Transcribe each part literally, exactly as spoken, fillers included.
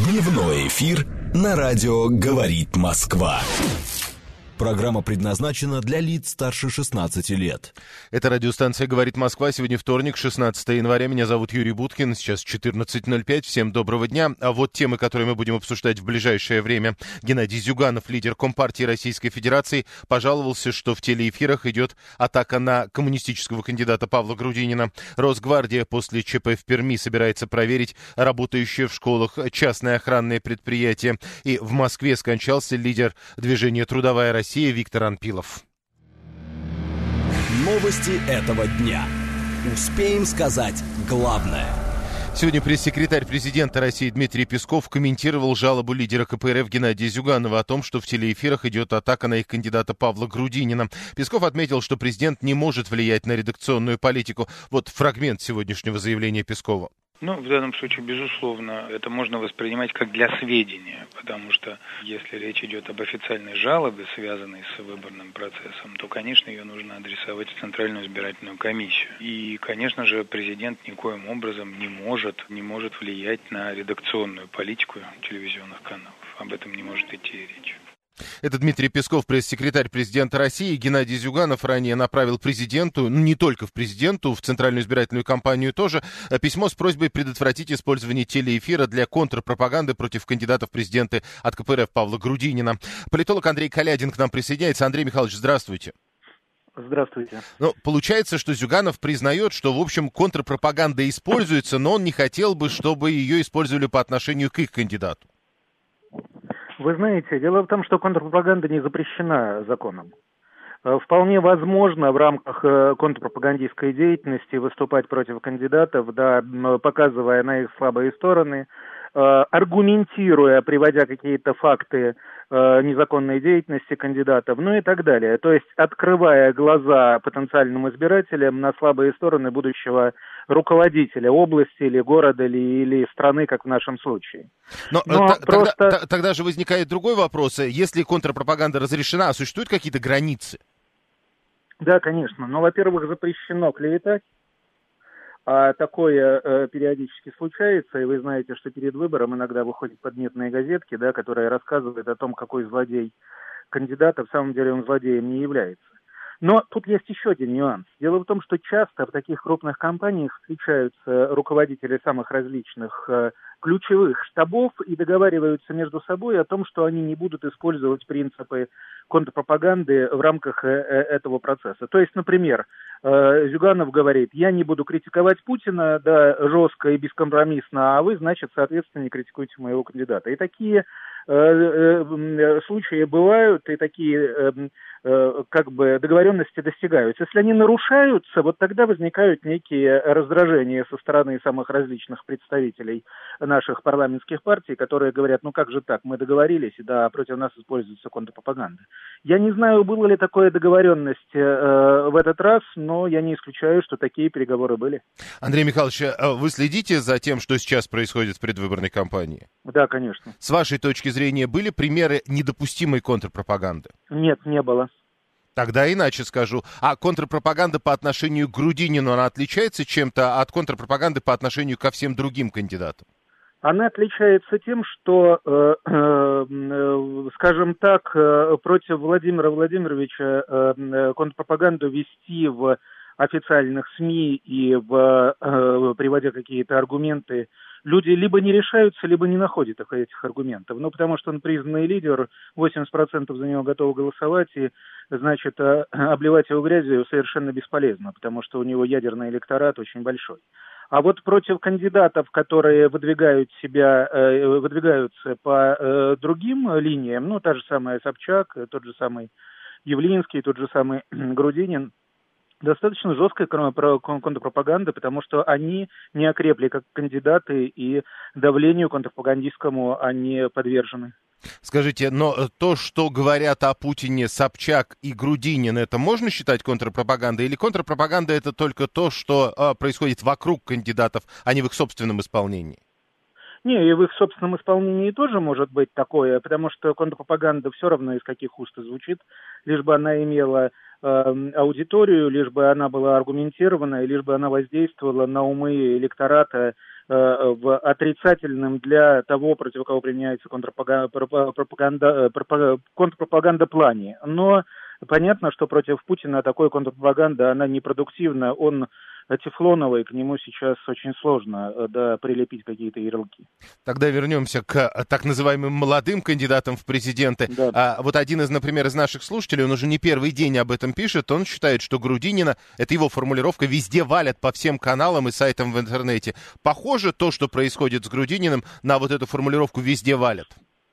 Дневной эфир на радио «Говорит Москва». Программа предназначена для лиц старше шестнадцати лет. Это радиостанция «Говорит Москва». Сегодня вторник, шестнадцатое января. Меня зовут Юрий Буткин. Сейчас четырнадцать ноль пять. Всем доброго дня. А вот темы, которые мы будем обсуждать в ближайшее время. Геннадий Зюганов, лидер Компартии Российской Федерации, пожаловался, что в телеэфирах идет атака на коммунистического кандидата Павла Грудинина. Росгвардия после ЧП в Перми собирается проверить работающее в школах частное охранное предприятие. И в Москве скончался лидер движения «Трудовая Россия» Виктор Анпилов. Новости этого дня. Успеем сказать главное. Сегодня пресс-секретарь президента России Дмитрий Песков комментировал жалобу лидера ка пэ эр эф Геннадия Зюганова о том, что в телеэфирах идет атака на их кандидата Павла Грудинина. Песков отметил, что президент не может влиять на редакционную политику. Вот фрагмент сегодняшнего заявления Пескова. Ну, в данном случае, безусловно, это можно воспринимать как для сведения, потому что если речь идет об официальной жалобе, связанной с выборным процессом, то, конечно, ее нужно адресовать в Центральную избирательную комиссию. И, конечно же, президент никоим образом не может, не может влиять на редакционную политику телевизионных каналов. Об этом не может идти речь. Это Дмитрий Песков, пресс-секретарь президента России. Геннадий Зюганов ранее направил президенту, ну не только в президенту, в Центральную избирательную кампанию тоже, письмо с просьбой предотвратить использование телеэфира для контрпропаганды против кандидата в президенты от ка пэ эр эф Павла Грудинина. Политолог Андрей Калядин к нам присоединяется. Андрей Михайлович, здравствуйте. Здравствуйте. Ну, получается, что Зюганов признает, что, в общем, контрпропаганда используется, но он не хотел бы, чтобы ее использовали по отношению к их кандидату. Вы знаете, дело в том, что контрпропаганда не запрещена законом. Вполне возможно в рамках контрпропагандистской деятельности выступать против кандидатов, да, показывая на их слабые стороны, аргументируя, приводя какие-то факты незаконной деятельности кандидатов, ну и так далее. То есть открывая глаза потенциальным избирателям на слабые стороны будущего руководителя области или города или, или страны, как в нашем случае. Но, Но т- просто... тогда, тогда же возникает другой вопрос. Если контрпропаганда разрешена, существуют какие-то границы? Да, конечно. Но, во-первых, запрещено клеветать. А такое э, периодически случается, и вы знаете, что перед выбором иногда выходят подметные газетки, да, которые рассказывают о том, какой злодей кандидат, а в самом деле он злодеем не является. Но тут есть еще один нюанс. Дело в том, что часто в таких крупных компаниях встречаются руководители самых различных э, ключевых штабов и договариваются между собой о том, что они не будут использовать принципы контрпропаганды в рамках э, этого процесса. То есть, например, э, Зюганов говорит: я не буду критиковать Путина, да, жестко и бескомпромиссно, а вы, значит, соответственно, не критикуете моего кандидата. И такие э, э, случаи бывают, и такие э, э, как бы договоренности достигаются. Если они нарушаются, вот тогда возникают некие раздражения со стороны самых различных представителей наших парламентских партий, которые говорят: ну как же так, мы договорились, и да, против нас используется контрпропаганда. Я не знаю, была ли такая договоренность э, в этот раз, но я не исключаю, что такие переговоры были. Андрей Михайлович, вы следите за тем, что сейчас происходит в предвыборной кампании? Да, конечно. С вашей точки зрения, были примеры недопустимой контрпропаганды? Нет, не было. Тогда иначе скажу. А контрпропаганда по отношению к Грудинину, она отличается чем-то от контрпропаганды по отношению ко всем другим кандидатам? Она отличается тем, что, э, э, скажем так, э, против Владимира Владимировича э, контрпропаганду вести в официальных СМИ и в, э, приводя какие-то аргументы, люди либо не решаются, либо не находят этих аргументов. Ну, потому что он признанный лидер, восемьдесят процентов за него готовы голосовать, и, значит, обливать его грязью совершенно бесполезно, потому что у него ядерный электорат очень большой. А вот против кандидатов, которые выдвигают себя, э, выдвигаются по э, другим линиям, ну, та же самая Собчак, тот же самый Явлинский, тот же самый Грудинин, достаточно жесткая контрпропаганда, потому что они не окрепли как кандидаты, и давлению контрпропагандистскому они подвержены. Скажите, но то, что говорят о Путине Собчак и Грудинин, это можно считать контрпропагандой? Или контрпропаганда — это только то, что а, происходит вокруг кандидатов, а не в их собственном исполнении? Не, и в их собственном исполнении тоже может быть такое, потому что контрпропаганда все равно из каких уст звучит, лишь бы она имела э, аудиторию, лишь бы она была аргументирована, лишь бы она воздействовала на умы электората в отрицательном для того, против кого применяется контрпропаганда, контрпропаганда плане. Но понятно, что против Путина такой контрпропаганда, она непродуктивна, он тефлоновый, к нему сейчас очень сложно да, прилепить какие-то ярлыки. Тогда вернемся к так называемым молодым кандидатам в президенты. Да. А, вот один из, например, из наших слушателей, он уже не первый день об этом пишет, он считает, что Грудинина, это его формулировка, везде валят по всем каналам и сайтам в интернете. Похоже то, что происходит с Грудининым, на вот эту формулировку «везде валят»?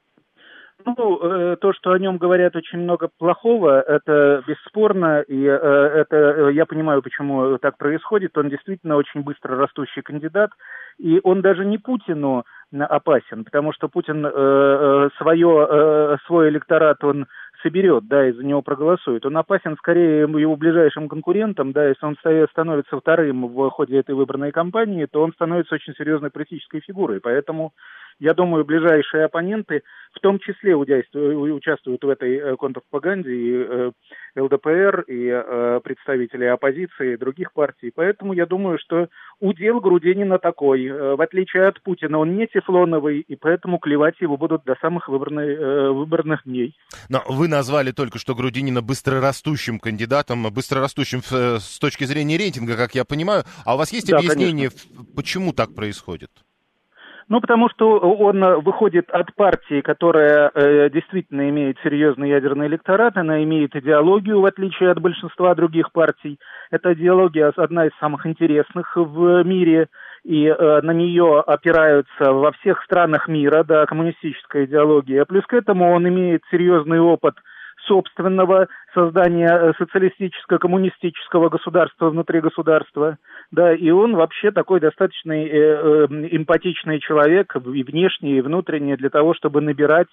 Ну, то, что о нем говорят очень много плохого, это бесспорно, и это, я понимаю, почему так происходит. Он действительно очень быстро растущий кандидат, и он даже не Путину опасен, потому что Путин свое, свой электорат, он соберет, да, и за него проголосует. Он опасен скорее его ближайшим конкурентам, да, если он становится вторым в ходе этой выборной кампании, то он становится очень серьезной политической фигурой, поэтому я думаю, ближайшие оппоненты в том числе участвуют в этой контрпропаганде, и эл дэ пэ эр, и представители оппозиции, и других партий. Поэтому я думаю, что удел Грудинина такой. В отличие от Путина, он не тефлоновый, и поэтому клевать его будут до самых выборных, выборных дней. Но вы назвали только что Грудинина быстрорастущим кандидатом, быстрорастущим с точки зрения рейтинга, как я понимаю. А у вас есть да, объяснение, конечно, почему так происходит? Ну, потому что он выходит от партии, которая э, действительно имеет серьезный ядерный электорат, она имеет идеологию, в отличие от большинства других партий. Эта идеология одна из самых интересных в мире, и э, на нее опираются во всех странах мира, да, коммунистическая идеология. Плюс к этому он имеет серьезный опыт собственного создания социалистическо-коммунистического государства внутри государства, да, и он вообще такой достаточно э, э, эмпатичный человек и внешне, и внутренне для того, чтобы набирать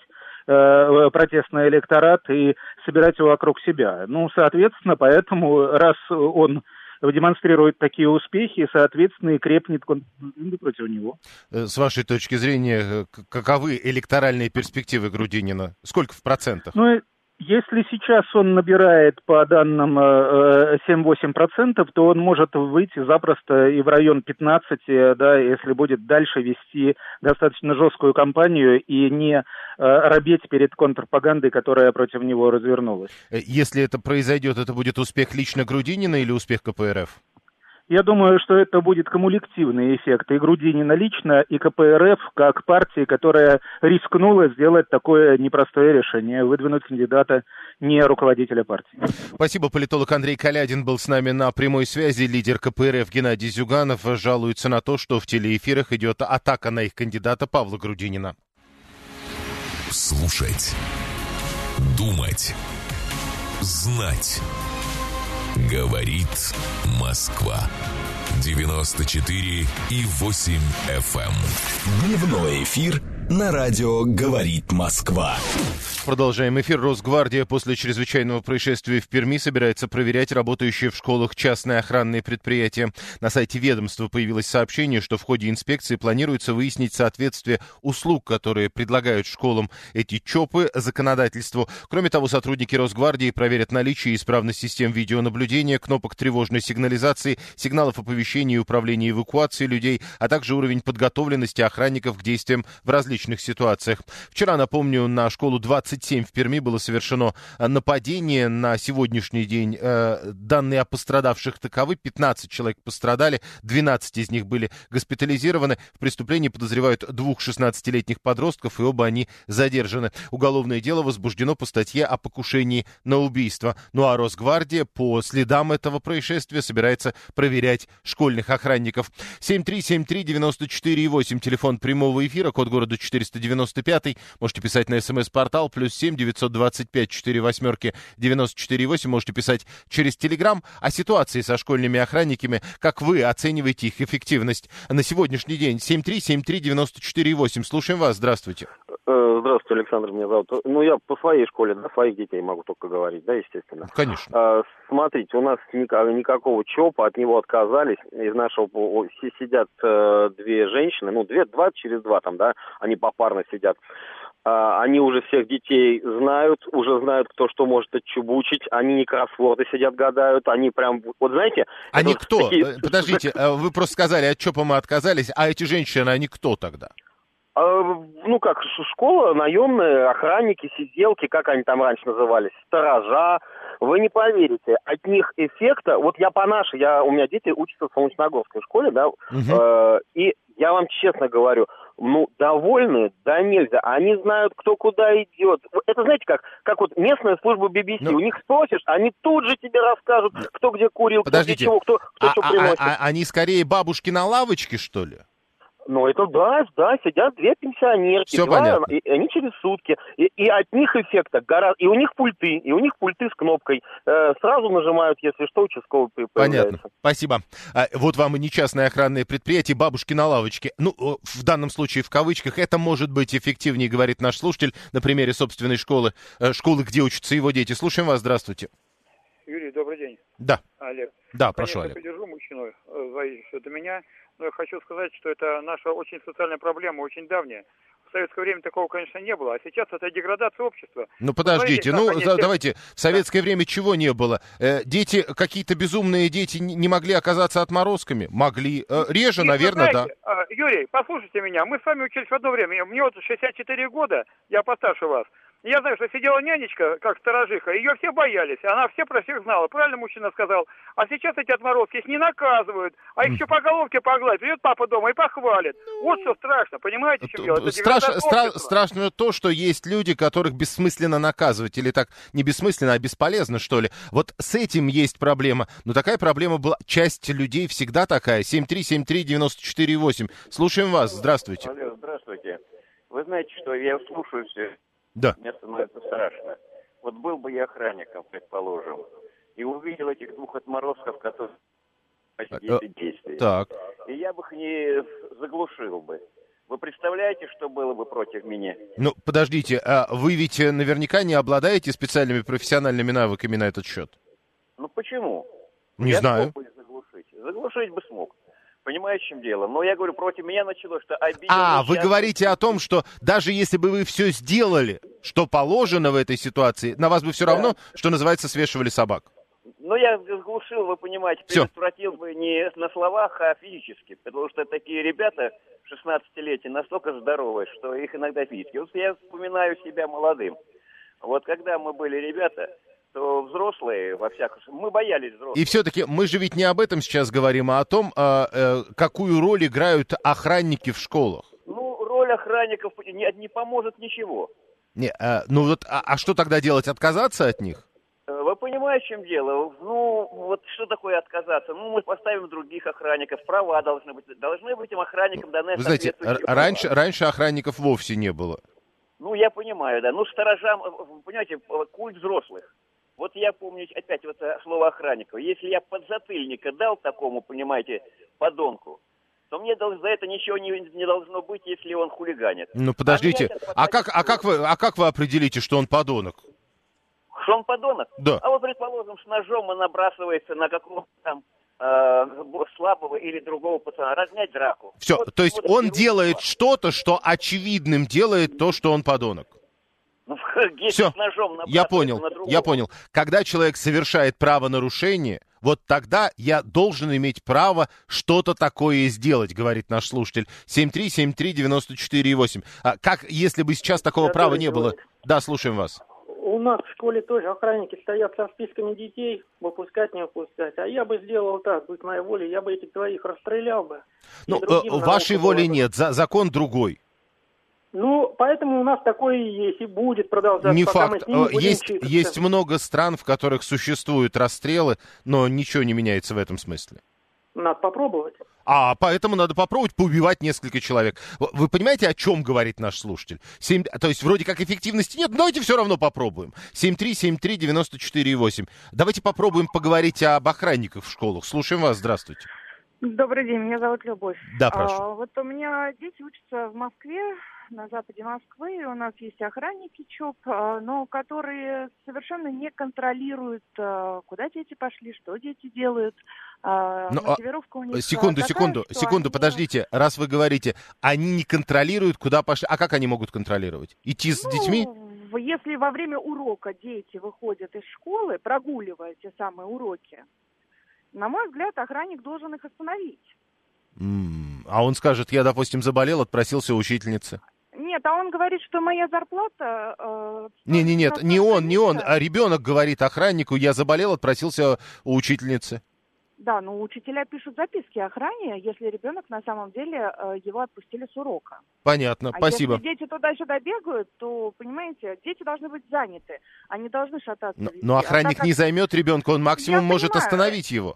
э, протестный электорат и собирать его вокруг себя. Ну, соответственно, поэтому, раз он демонстрирует такие успехи, соответственно, и крепнет против него. С вашей точки зрения, каковы электоральные перспективы Грудинина? Сколько в процентах? Ну, если сейчас он набирает по данным семь-восемь процентов, то он может выйти запросто и в район пятнадцати, да, если будет дальше вести достаточно жесткую кампанию и не робеть перед контрпропагандой, которая против него развернулась. Если это произойдет, это будет успех лично Грудинина или успех ка пэ эр эф? Я думаю, что это будет кумулятивный эффект и Грудинина лично, и ка пэ эр эф как партии, которая рискнула сделать такое непростое решение, выдвинуть кандидата не руководителя партии. Спасибо. Политолог Андрей Калядин был с нами на прямой связи. Лидер ка пэ эр эф Геннадий Зюганов жалуется на то, что в телеэфирах идет атака на их кандидата Павла Грудинина. Слушать, думать, знать. Говорит Москва. девяносто четыре и восемь эф эм. Дневной эфир на радио «Говорит Москва». Продолжаем эфир. Росгвардия после чрезвычайного происшествия в Перми собирается проверять работающие в школах частные охранные предприятия. На сайте ведомства появилось сообщение, что в ходе инспекции планируется выяснить соответствие услуг, которые предлагают школам эти ЧОПы, законодательству. Кроме того, сотрудники Росгвардии проверят наличие и исправность систем видеонаблюдения, кнопок тревожной сигнализации, сигналов оповещения и управления эвакуацией людей, а также уровень подготовленности охранников к действиям в различных ситуациях. Вчера, напомню, на школу двадцать семь в Перми было совершено нападение. На сегодняшний день э, данные о пострадавших таковы. пятнадцать человек пострадали, двенадцать из них были госпитализированы. В преступлении подозревают двух шестнадцатилетних подростков, и оба они задержаны. Уголовное дело возбуждено по статье о покушении на убийство. Ну а Росгвардия по следам этого происшествия собирается проверять школьных охранников. семь три семь три девять четыре восемь, телефон прямого эфира, код города четыреста девяносто пять. Можете писать на смс-портал плюс семь девятьсот двадцать пять четыре восьмерки девяносто четыре восемь. Можете писать через Телеграм. О ситуации со школьными охранниками, как вы оцениваете их эффективность на сегодняшний день. семь три семь три девять четыре восемь. Слушаем вас. Здравствуйте. Здравствуйте, Александр, меня зовут. Ну, я по своей школе, да, своих детей могу только говорить, да, естественно. Конечно. А, смотрите, у нас никакого ЧОПа, от него отказались. Из нашего сидят две женщины, ну, две, два через два там, да, они попарно сидят. А, они уже всех детей знают, уже знают, кто что может отчебучить. Они не кроссворды сидят, гадают. Они прям, вот знаете... Они вот кто? такие... Подождите, вы просто сказали, от ЧОПа мы отказались, а эти женщины, они кто тогда? Ну как, школа, наемные, охранники, сиделки, как они там раньше назывались, сторожа. Вы не поверите, от них эффекта, вот я по нашей, я, у меня дети учатся в Солнечногорской школе, да, угу. э, и я вам честно говорю, ну, довольны, да нельзя, они знают, кто куда идет. Это знаете как, как вот местная служба би би си, ну, у них спросишь, они тут же тебе расскажут, кто где курил, подождите, кто где чего, кто, кто а, что а, приносит. А, а они скорее бабушки на лавочке, что ли? Ну, это да, да, сидят две пенсионерки, все два, понятно. И, и они через сутки, и, и от них эффекта гораздо, и у них пульты, и у них пульты с кнопкой, э, сразу нажимают, если что, участковый появляется. Понятно, спасибо. А, вот вам и не частное охранное предприятие, бабушки на лавочке. Ну, в данном случае в кавычках, это может быть эффективнее, говорит наш слушатель, на примере собственной школы, э, школы, где учатся его дети. Слушаем вас, здравствуйте. Юрий, добрый день. Да. Олег. Да, прошу, Конечно, Олег. поддержу мужчину, зависит от меня, но я хочу сказать, что это наша очень социальная проблема, очень давняя. В советское время такого, конечно, не было, а сейчас это деградация общества. Ну, подождите, Смотрите, ну, они за, все... давайте, в советское да. время чего не было? Э, дети, какие-то безумные дети не могли оказаться отморозками? Могли. Э, реже, и, наверное, знаете, да. Юрий, послушайте меня, мы с вами учились в одно время, мне вот шестьдесят четыре года, я постарше вас. Я знаю, что сидела нянечка, как сторожиха, ее все боялись, она все про всех знала. Правильно мужчина сказал. А сейчас эти отморозки их не наказывают, а их еще по головке погладят. Придет папа дома и похвалит. Вот что страшно, понимаете, в чем дело? Это Страш, стра, страшно то, что есть люди, которых бессмысленно наказывать. Или так, не бессмысленно, а бесполезно, что ли. Вот с этим есть проблема. Но такая проблема была. Часть людей всегда такая. семь три семь три девяносто четыре восемь. Слушаем вас. Здравствуйте. Алло, здравствуйте. Вы знаете, что я слушаюсь... Да. Мне становится страшно. Вот был бы я охранником, предположим, и увидел этих двух отморозков, которые эти действия. Так. И я бы их не заглушил бы. Вы представляете, что было бы против меня? Ну, подождите, а вы ведь наверняка не обладаете специальными профессиональными навыками на этот счет? Ну, почему? Не я знаю. смог бы заглушить. Заглушить бы смог. Понимаете, в чем дело? Но я говорю, против меня началось, что обидел... А, вы сейчас... говорите о том, что даже если бы вы все сделали, что положено в этой ситуации, на вас бы все да. равно, что называется, свешивали собак. Ну, я заглушил, вы понимаете, предотвратил бы не на словах, а физически. Потому что такие ребята шестнадцатилетия настолько здоровые, что их иногда физически. Вот я вспоминаю себя молодым. Вот когда мы были ребята... то взрослые, во всяком случае, мы боялись взрослых. И все-таки мы же ведь не об этом сейчас говорим, а о том, а, а, какую роль играют охранники в школах. Ну, роль охранников не, не поможет ничего. Не, а, ну вот, а, а что тогда делать, отказаться от них? Вы понимаете, в чем дело? Ну, вот что такое отказаться? Ну, мы поставим других охранников, права должны быть. Должны быть им охранникам даны Вы знаете, раньше, раньше охранников вовсе не было. Ну, я понимаю, да. Ну, сторожам, понимаете, культ взрослых. Вот я помню опять вот слово охранника. Если я подзатыльника дал такому, понимаете, подонку, то мне за это ничего не, не должно быть, если он хулиганит. Ну, подождите, а, а, как, а, как вы, а как вы определите, что он подонок? Что он подонок? Да. А вот, предположим, с ножом он набрасывается на какого-то там э, слабого или другого пацана, разнять драку. Все, вот, то есть вот он делает что-то, что очевидным делает то, что он подонок. Все, я понял, я понял. Когда человек совершает правонарушение, вот тогда я должен иметь право что-то такое сделать, говорит наш слушатель. семь три семь три девяносто четыре восемь. А как, если бы сейчас такого я права не было? Да, слушаем вас. У нас в школе тоже охранники стоят со списками детей, выпускать, не выпускать. А я бы сделал так, будь моя воля, я бы этих двоих расстрелял бы. Ну, э, вашей воли нет, за, закон другой. Ну, поэтому у нас такое и есть, и будет продолжаться. Не пока факт. Мы с ними будем есть, чикаться. есть много стран, в которых существуют расстрелы, но ничего не меняется в этом смысле. Надо попробовать. А поэтому надо попробовать поубивать несколько человек. Вы понимаете, о чем говорит наш слушатель? семь, то есть вроде как эффективности нет, но давайте все равно попробуем. семь три семь три девяносто четыре восемь. Давайте попробуем поговорить об охранниках в школах. Слушаем вас, здравствуйте. Добрый день, меня зовут Любовь. Да, прошу. А, вот у меня дети учатся в Москве, на западе Москвы, у нас есть охранники ЧОП, но которые совершенно не контролируют, куда дети пошли, что дети делают. Ну, мотивировка у них секунду, такая, секунду, секунду, они... подождите. Раз вы говорите, они не контролируют, куда пошли, а как они могут контролировать? Идти с ну, детьми? Если во время урока дети выходят из школы, прогуливая те самые уроки, на мой взгляд, охранник должен их остановить. Mm, а он скажет, я, допустим, заболел, отпросился у учительницы. Нет, а он говорит, что моя зарплата... Э, не, не, нет, не он, не он, а ребенок говорит охраннику, я заболел, отпросился у учительницы. Да, но учителя пишут записки охране, если ребенок на самом деле э, его отпустили с урока. Понятно, а спасибо. Если дети туда-сюда бегают, то, понимаете, дети должны быть заняты, они должны шататься. Но, но охранник а так, не займет ребенка, он максимум Я может понимаю, остановить его.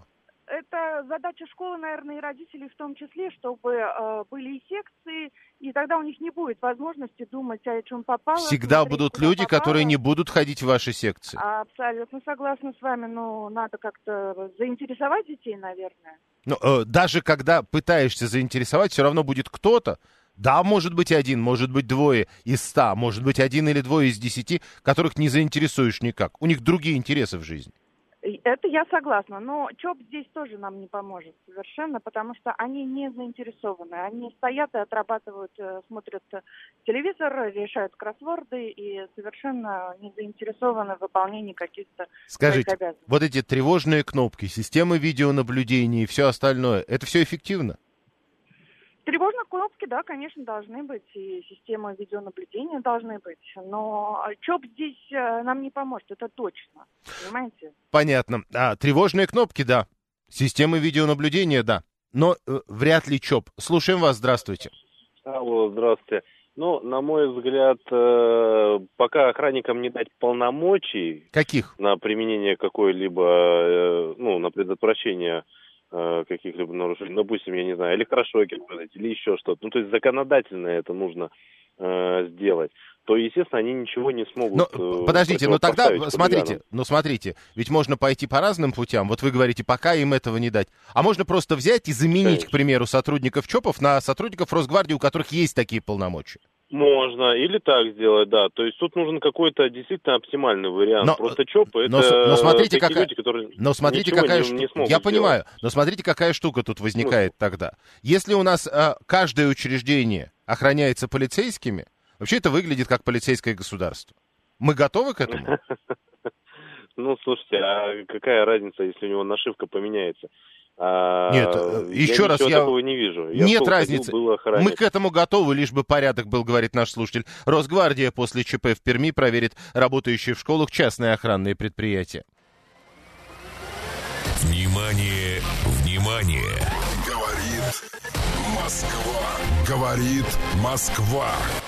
Это задача школы, наверное, и родителей в том числе, чтобы э, были и секции, и тогда у них не будет возможности думать, о чем попало. Всегда смотреть, будут люди, попало. которые не будут ходить в ваши секции. Абсолютно согласна с вами, но надо как-то заинтересовать детей, наверное. Но, э, даже когда пытаешься заинтересовать, все равно будет кто-то, да, может быть один, может быть двое из ста, может быть один или двое из десяти, которых не заинтересуешь никак. У них другие интересы в жизни. Это я согласна, но ЧОП здесь тоже нам не поможет совершенно, потому что они не заинтересованы. Они стоят и отрабатывают, смотрят телевизор, решают кроссворды и совершенно не заинтересованы в выполнении каких-то Скажите, своих обязанностей. Вот эти тревожные кнопки, системы видеонаблюдения и все остальное, это все эффективно? Тревожные кнопки, да, конечно, должны быть, и системы видеонаблюдения должны быть, но ЧОП здесь нам не поможет, это точно, понимаете? Понятно. А, тревожные кнопки, да. Системы видеонаблюдения, да. Но э, вряд ли ЧОП. Слушаем вас, здравствуйте. Алло, здравствуйте. Ну, на мой взгляд, э, пока охранникам не дать полномочий... Каких? На применение какой-либо, э, ну, на предотвращение... каких-либо нарушений, допустим, я не знаю, электрошокер продать или еще что-то. Ну, то есть законодательно это нужно э, сделать. То, естественно, они ничего не смогут. Но, э, подождите, но тогда, смотрите, хулиганам. ну, смотрите, ведь можно пойти по разным путям. Вот вы говорите, пока им этого не дать. А можно просто взять и заменить, Конечно. К примеру, сотрудников ЧОПов на сотрудников Росгвардии, у которых есть такие полномочия. Можно, или так сделать, да. То есть тут нужен какой-то действительно оптимальный вариант. Но, Просто ЧОПы это но, но смотрите, такие какая, люди, которые но смотрите, какая не, штука. не смогут Я сделать. понимаю, но смотрите, какая штука тут возникает ну. тогда. Если у нас а, каждое учреждение охраняется полицейскими, вообще это выглядит как полицейское государство. Мы готовы к этому? Ну, слушайте, а какая разница, если у него нашивка поменяется? Нет, еще я раз, я такого не вижу. Я Нет разницы. Мы к этому готовы, лишь бы порядок был, говорит наш слушатель. Росгвардия после ЧП в Перми проверит работающие в школах частные охранные предприятия. Внимание, внимание! Говорит Москва. Говорит Москва.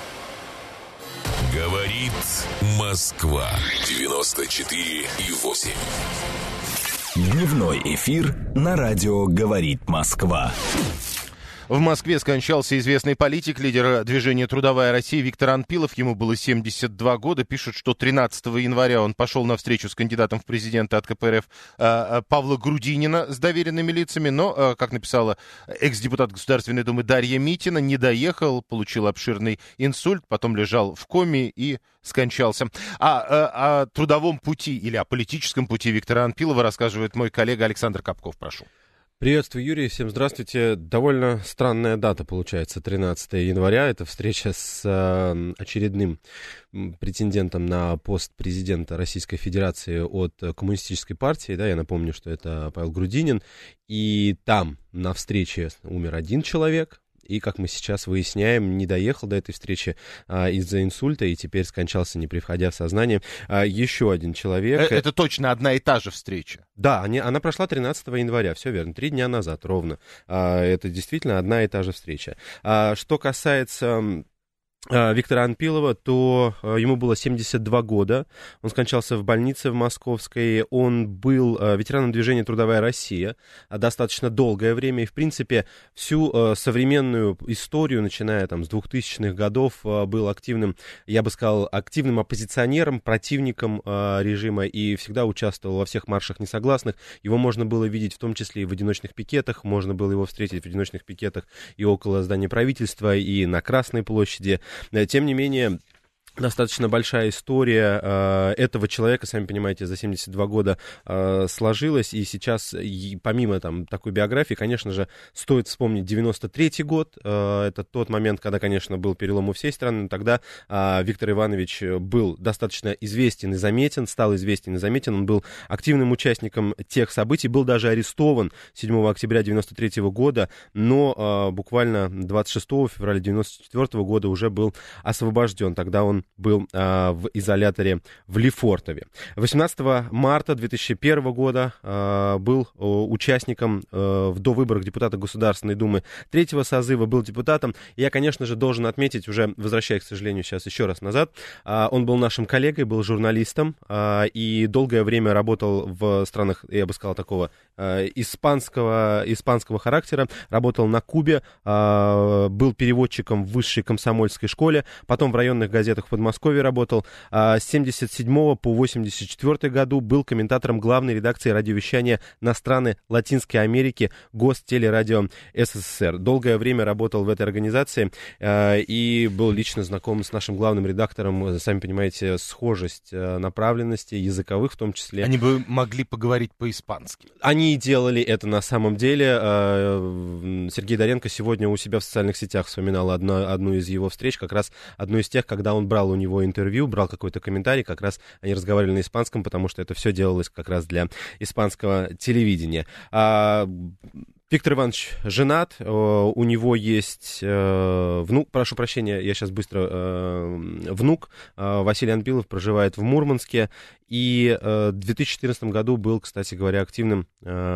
Говорит Москва. девяносто четыре и восемь. Дневной эфир на радио «Говорит Москва». В Москве скончался известный политик, лидер движения «Трудовая Россия» Виктор Анпилов. Ему было семьдесят два года. Пишут, что тринадцатого января он пошел на встречу с кандидатом в президенты от ка пэ эр эф э, Павла Грудинина с доверенными лицами. Но, э, как написала экс-депутат Государственной Думы Дарья Митина, не доехал, получил обширный инсульт, потом лежал в коме и скончался. А, а, о трудовом пути или о политическом пути Виктора Анпилова рассказывает мой коллега Александр Капков. Прошу. Приветствую, Юрий, всем здравствуйте. Довольно странная дата получается, тринадцатого января. Это встреча с э, очередным претендентом на пост президента Российской Федерации от Коммунистической партии. Да, я напомню, что это Павел Грудинин. И там на встрече умер один человек. И, как мы сейчас выясняем, не доехал до этой встречи а, из-за инсульта и теперь скончался, не приходя в сознание. А, еще один человек... Это, это точно одна и та же встреча? Да, они, она прошла тринадцатого января, все верно, три дня назад ровно. А, это действительно одна и та же встреча. А, что касается... Виктора Анпилова, то ему было семьдесят два года, он скончался в больнице в Московской, он был ветераном движения «Трудовая Россия» достаточно долгое время, и, в принципе, всю современную историю, начиная там с двухтысячных годов, был активным, я бы сказал, активным оппозиционером, противником режима, и всегда участвовал во всех маршах несогласных. Его можно было видеть в том числе и в одиночных пикетах, можно было его встретить в одиночных пикетах и около здания правительства, и на Красной площади. Тем не менее, достаточно большая история э, этого человека, сами понимаете, за семьдесят два года э, сложилась, и сейчас, и помимо там такой биографии, конечно же, стоит вспомнить девяносто третий год, э, это тот момент, когда, конечно, был перелом у всей страны, но тогда э, Виктор Иванович был достаточно известен и заметен, стал известен и заметен, он был активным участником тех событий, был даже арестован седьмого октября девяносто третьего года, но э, буквально двадцать шестого февраля девяносто четвёртого года уже был освобожден, тогда он был а, в изоляторе в Лефортове. восемнадцатого марта две тысячи первого года а, был а, участником а, в довыборах депутата Государственной Думы третьего созыва, был депутатом. Я, конечно же, должен отметить, уже возвращаясь, к сожалению, сейчас еще раз назад, а, он был нашим коллегой, был журналистом а, и долгое время работал в странах, я бы сказал, такого а, испанского, испанского характера, работал на Кубе, а, был переводчиком в высшей комсомольской школе, потом в районных газетах в Подмосковье работал. С семьдесят седьмого по восемьдесят четвёртый году был комментатором главной редакции радиовещания на страны Латинской Америки Гостелерадио СССР. Долгое время работал в этой организации и был лично знаком с нашим главным редактором. Сами понимаете, схожесть направленностей, языковых в том числе. Они бы могли поговорить по-испански. Они делали это на самом деле. Сергей Доренко сегодня у себя в социальных сетях вспоминал одну, одну из его встреч, как раз одну из тех, когда он брал у него интервью, брал какой-то комментарий, как раз они разговаривали на испанском, потому что это все делалось как раз для испанского телевидения. А, Виктор Иванович женат, у него есть внук, прошу прощения, я сейчас быстро, внук Василий Анпилов проживает в Мурманске, и в две тысячи четырнадцатом году был, кстати говоря, активным,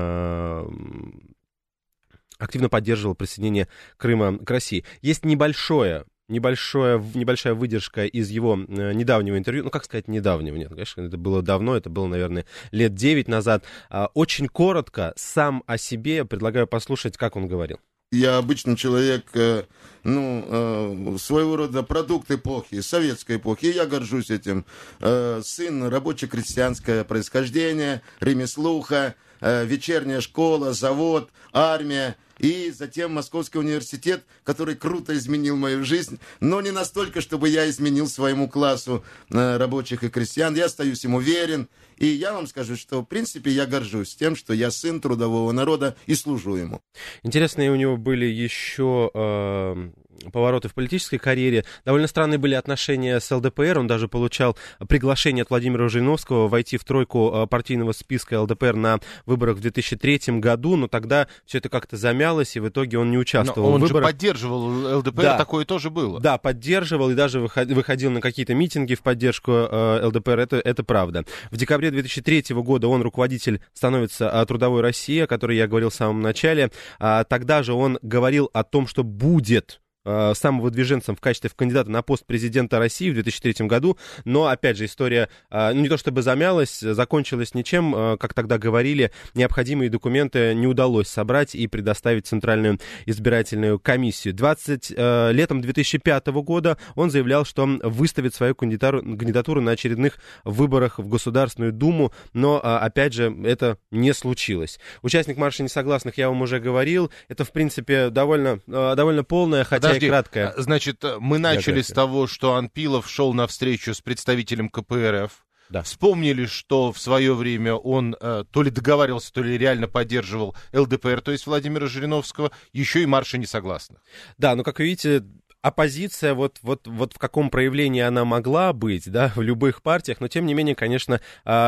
активно поддерживал присоединение Крыма к России. Есть небольшое Небольшое, небольшая выдержка из его э, недавнего интервью. Ну, как сказать, недавнего? Нет, конечно, это было давно, это было, наверное, лет девять назад. А, очень коротко, сам о себе, предлагаю послушать, как он говорил. Я обычный человек, э, ну, э, своего рода продукт эпохи, советской эпохи, и я горжусь этим. Э, сын рабоче-крестьянское происхождение, ремеслуха, э, вечерняя школа, завод, армия. И затем Московский университет, который круто изменил мою жизнь, но не настолько, чтобы я изменил своему классу э, рабочих и крестьян. Я остаюсь ему верен. И я вам скажу, что, в принципе, я горжусь тем, что я сын трудового народа и служу ему. Интересные у него были еще э, повороты в политической карьере. Довольно странные были отношения с эл дэ пэ эр. Он даже получал приглашение от Владимира Жириновского войти в тройку партийного списка эл дэ пэ эр на выборах в две тысячи третьем году, но тогда все это как-то замялось, и в итоге он не участвовал но он в выборах. Он же поддерживал эл дэ пэ эр, да, такое тоже было. Да, поддерживал и даже выходил на какие-то митинги в поддержку э, эл дэ пэ эр, это, это правда. В декабре две тысячи третьего года он руководитель становится а, Трудовой России, о которой я говорил в самом начале. А, тогда же он говорил о том, что будет самовыдвиженцем в качестве кандидата на пост президента России в две тысячи третьем году, но, опять же, история, ну, не то чтобы замялась, закончилась ничем, как тогда говорили, необходимые документы не удалось собрать и предоставить Центральную избирательную комиссию. двадцать, летом две тысячи пятого года он заявлял, что выставит свою кандидатуру, кандидатуру на очередных выборах в Государственную Думу, но, опять же, это не случилось. Участник марша несогласных, я вам уже говорил, это, в принципе, довольно, довольно полное, хотя Подожди, и краткое. Значит, мы начали с того, что Анпилов шел на встречу с представителем ка пэ эр эф. Да. Вспомнили, что в свое время он э, то ли договаривался, то ли реально поддерживал эл дэ пэ эр, то есть Владимира Жириновского, еще и марша несогласных. Да, но, как вы видите, оппозиция, вот, вот, вот в каком проявлении она могла быть, да, в любых партиях, но, тем не менее, конечно,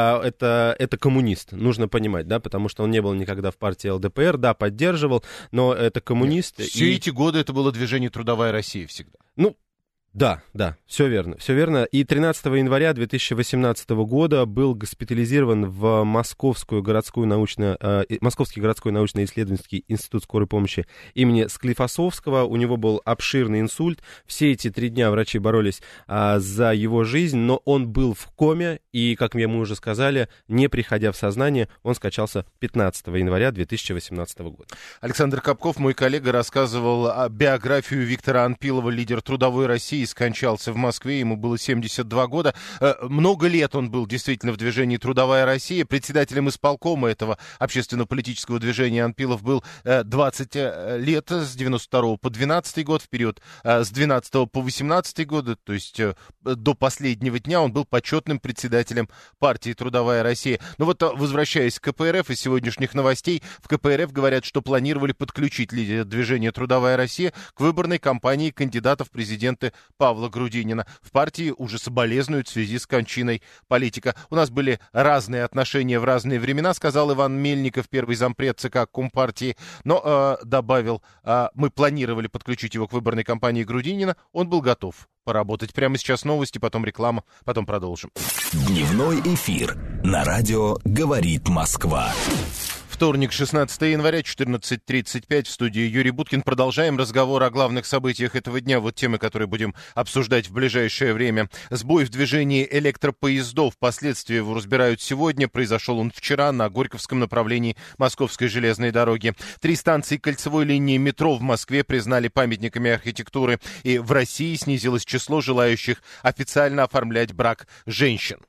это, это коммунист, нужно понимать, да, потому что он не был никогда в партии эл дэ пэ эр, да, поддерживал, но это коммунист. Нет, все и... эти годы это было движение «Трудовая Россия» всегда. Ну, да, да, все верно, все верно. И тринадцатого января две тысячи восемнадцатого года был госпитализирован в Московскую городскую научно, э, Московский городской научно-исследовательский институт скорой помощи имени Склифосовского. У него был обширный инсульт. Все эти три дня врачи боролись э, за его жизнь, но он был в коме, и, как мы уже сказали, не приходя в сознание, он скончался пятнадцатого января две тысячи восемнадцатого года. Александр Капков, мой коллега, рассказывал о биографию Виктора Анпилова, лидер Трудовой России, России, скончался в Москве, ему было семьдесят два года. Много лет он был действительно в движении «Трудовая Россия». Председателем исполкома этого общественно-политического движения Анпилов был двадцать лет, с девяносто второго по двенадцатый год, в период с двенадцатого по восемнадцатый годы, то есть до последнего дня он был почетным председателем партии «Трудовая Россия». Но вот, возвращаясь к ка пэ эр эф, из сегодняшних новостей, в ка пэ эр эф говорят, что планировали подключить лидера движения «Трудовая Россия» к выборной кампании кандидата в президенты Павла Грудинина. В партии уже соболезнуют в связи с кончиной политика. У нас были разные отношения в разные времена, сказал Иван Мельников, первый зампред ЦК Компартии, но э, добавил, э, мы планировали подключить его к выборной кампании Грудинина, он был готов поработать. Прямо сейчас новости, потом реклама, потом продолжим. Дневной эфир на радио «Говорит Москва». Вторник, шестнадцатого января, четырнадцать тридцать пять, в студии Юрий Буткин. Продолжаем разговор о главных событиях этого дня. Вот темы, которые будем обсуждать в ближайшее время. Сбой в движении электропоездов. Последствия его разбирают сегодня. Произошел он вчера на Горьковском направлении Московской железной дороги. Три станции кольцевой линии метро в Москве признали памятниками архитектуры. И в России снизилось число желающих официально оформлять брак женщин.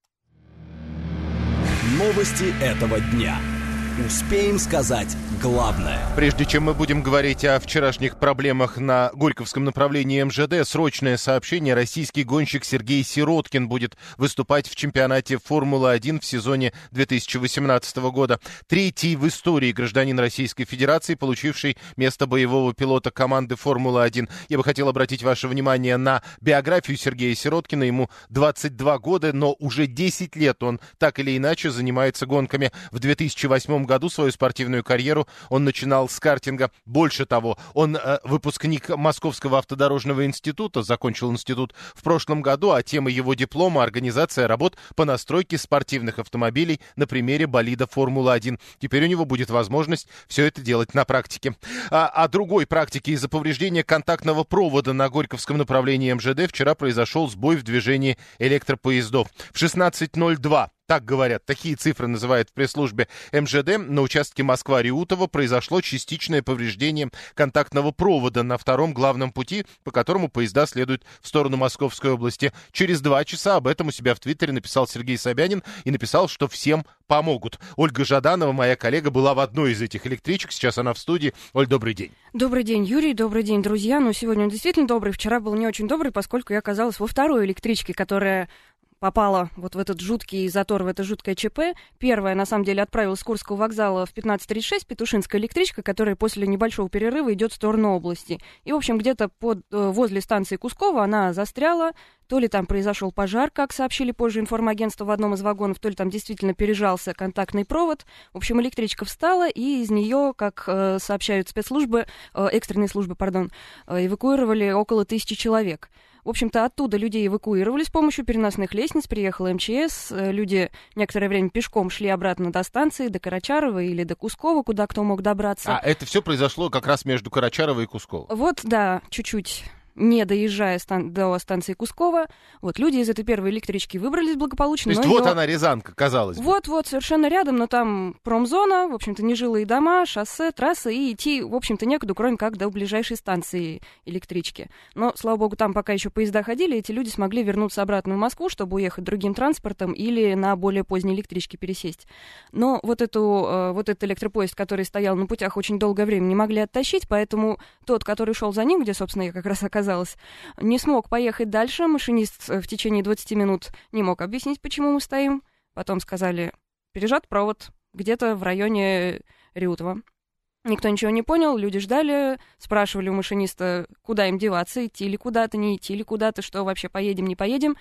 Новости этого дня. Успеем сказать главное. Прежде чем мы будем говорить о вчерашних проблемах на Горьковском направлении эм жэ дэ, срочное сообщение. Российский гонщик Сергей Сироткин будет выступать в чемпионате Формулы один в сезоне две тысячи восемнадцатого года. Третий в истории гражданин Российской Федерации, получивший место боевого пилота команды Формулы один. Я бы хотел обратить ваше внимание на биографию Сергея Сироткина. Ему двадцать два года, но уже десять лет он так или иначе занимается гонками. В две тысячи восьмом году свою спортивную карьеру он начинал с картинга. Больше того, он э, выпускник Московского автодорожного института, закончил институт в прошлом году, а тема его диплома — организация работ по настройке спортивных автомобилей на примере болида Формулы один. Теперь у него будет возможность все это делать на практике. А, о другой практике. Из-за повреждения контактного провода на Горьковском направлении эм жэ дэ вчера произошел сбой в движении электропоездов. В шестнадцать ноль два, так говорят, такие цифры называют в пресс-службе эм жэ дэ, на участке Москва-Реутово произошло частичное повреждение контактного провода на втором главном пути, по которому поезда следуют в сторону Московской области. Через два часа об этом у себя в Твиттере написал Сергей Собянин и написал, что всем помогут. Ольга Жаданова, моя коллега, была в одной из этих электричек. Сейчас она в студии. Оль, добрый день. Добрый день, Юрий. Добрый день, друзья. Ну, сегодня он действительно добрый. Вчера был не очень добрый, поскольку я оказалась во второй электричке, которая попала вот в этот жуткий затор, в это жуткое ЧП. Первая, на самом деле, отправилась с Курского вокзала в пятнадцать тридцать шесть, петушинская электричка, которая после небольшого перерыва идет в сторону области. И, в общем, где-то под, возле станции Кусково она застряла. То ли там произошел пожар, как сообщили позже информагентство в одном из вагонов, то ли там действительно пережался контактный провод. В общем, электричка встала, и из нее, как э, сообщают спецслужбы, э, экстренные службы, пардон, э, эвакуировали около тысячи человек. В общем-то, оттуда людей эвакуировали с помощью переносных лестниц, приехала эм че эс, люди некоторое время пешком шли обратно до станции, до Карачарова или до Кускова, куда кто мог добраться. А это все произошло как раз между Карачарово и Кусково? Вот, да, чуть-чуть. Не доезжая стан- до станции Кусково, вот люди из этой первой электрички выбрались благополучно. То есть вот ее... она, Рязанка, казалось бы. Вот-вот, совершенно рядом, но там промзона, в общем-то, нежилые дома, шоссе, трасса, и идти, в общем-то, некуда, кроме как до ближайшей станции электрички. Но, слава богу, там пока еще поезда ходили, эти люди смогли вернуться обратно в Москву, чтобы уехать другим транспортом или на более поздней электричке пересесть. Но вот, эту, вот этот электропоезд, который стоял на путях очень долгое время, не могли оттащить, поэтому тот, который шел за ним, где, собственно, я как раз оказалась, не смог поехать дальше. Машинист в течение двадцати минут не мог объяснить, почему мы стоим. Потом сказали, пережат провод где-то в районе Реутова. Никто ничего не понял, люди ждали, спрашивали у машиниста, куда им деваться, идти ли куда-то, не идти ли куда-то, что вообще, поедем, не поедем.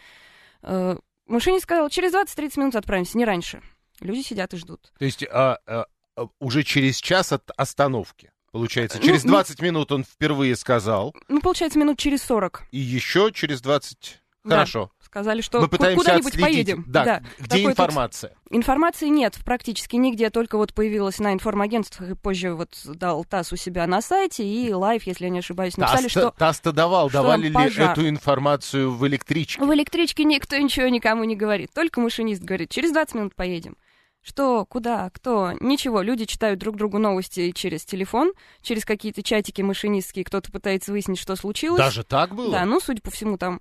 Машинист сказал, через двадцать-тридцать минут отправимся, не раньше. Люди сидят и ждут. То есть а, а, уже через час от остановки? Получается, через ну, двадцать ну, минут он впервые сказал. Ну, получается, минут через сорок. И еще через двадцать... Да, хорошо. Сказали, что мы пытаемся куда-нибудь отследить. поедем. Да, да. Где Такой информация? Тут... Информации нет практически нигде, только вот появилась на информагентствах, и позже вот дал ТАСС у себя на сайте, и Лайв, если я не ошибаюсь, написали, ТАСС, что... ТАСС-то давал, что давали пожар. ли эту информацию в электричке? В электричке никто ничего никому не говорит, только машинист говорит, через двадцать минут поедем. Что, куда, кто, ничего. Люди читают друг другу новости через телефон, через какие-то чатики машинистские, кто-то пытается выяснить, что случилось. Даже так было? Да, ну, судя по всему, там